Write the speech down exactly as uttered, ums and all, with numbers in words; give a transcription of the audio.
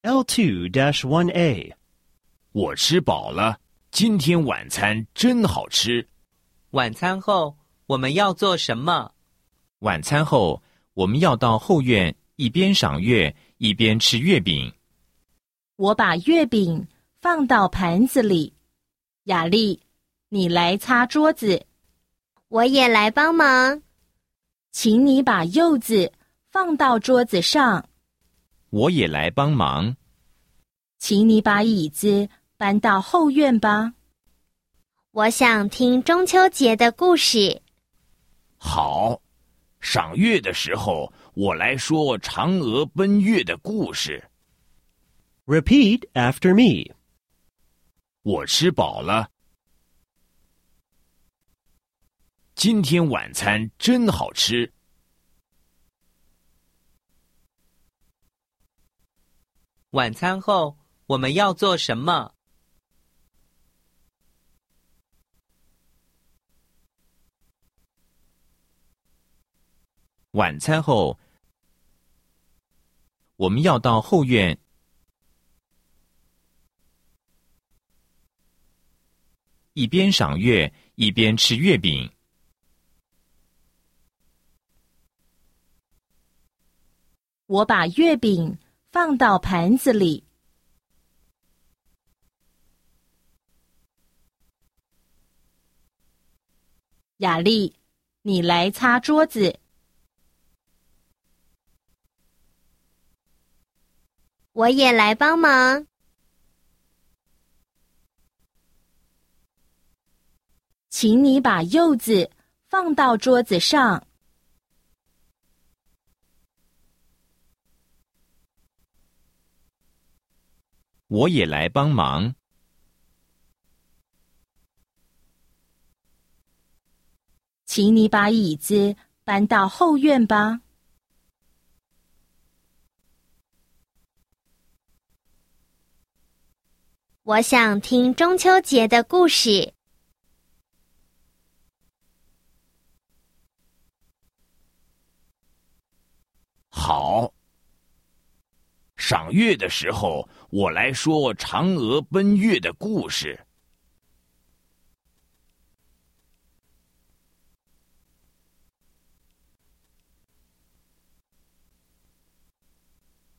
L two dash one A. 我吃饱了，今天晚餐真好吃。 晚餐后我们要做什么？ 晚餐后我们要到后院一边赏月一边吃月饼。 我把月饼放到盘子里。雅丽，你来擦桌子。 我也来帮忙。 请你把柚子放到桌子上。 我也来帮忙。 请你把椅子搬到后院吧。 我想听中秋节的故事。 好，赏月的时候，我来说嫦娥奔月的故事。 Repeat after me. 我吃饱了，今天晚餐真好吃。 晚餐后我们要做什么？ 晚餐后我们要到后院一边赏月一边吃月饼。 我把月饼放到盘子里。雅丽，你来擦桌子。 我也来帮忙。 请你把柚子放到桌子上。 我也来帮忙。 请你把椅子搬到后院吧。 我想听中秋节的故事。 好，赏月的时候，我来说嫦娥奔月的故事。